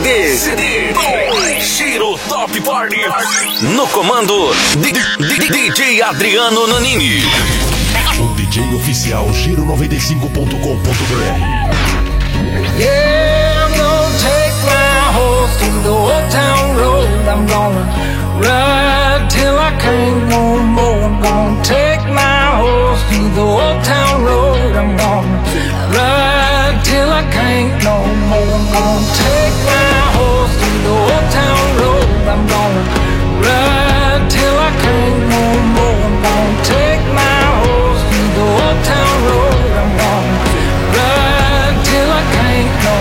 CD. Giro Top Party. No comando, DJ Adriano Nonini. O DJ oficial Giro 95.com.br. Yeah, I'm gonna take my horse to the old town road. I'm gonna ride till I can't no more. I'm gonna take my horse to the old town road. I'm gonna ride till I can't no more. I'm gonna take my horse to the old town road. I'm gonna ride till I can't no more. I'm gonna take my horse to the old town road. I'm gonna ride till I can't no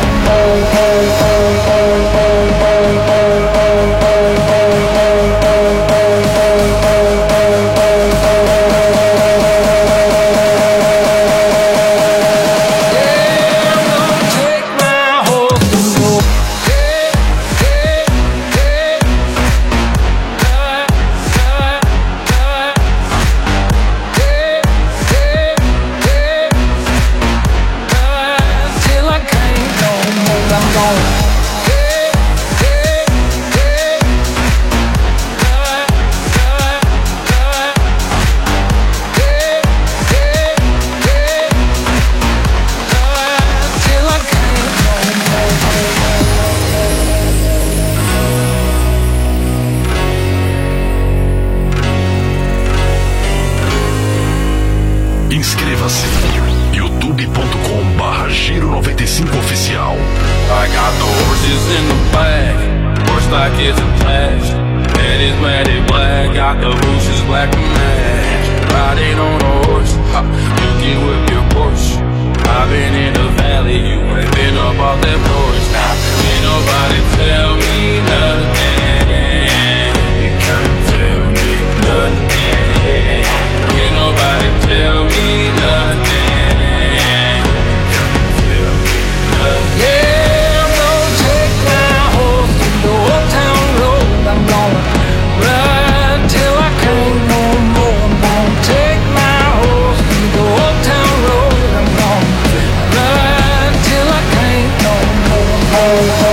Inscreva-se youtube.com/Giro95 oficial. I got the horses in the back, horse like it's a flash. Head is matted black, got the bushes black to match. Riding on a horse, ha, you can whip your Porsche. I've been in the valley, you ain't been up off that porch. Now, ain't nobody tell me nothing. You can't tell me nothing. Can't nobody tell me nothing. Yeah, I'm gonna take my horse to the old town road. I'm gonna ride till I can't no more. I'm gonna take my horse to the old town road. I'm gonna ride till I can't no more.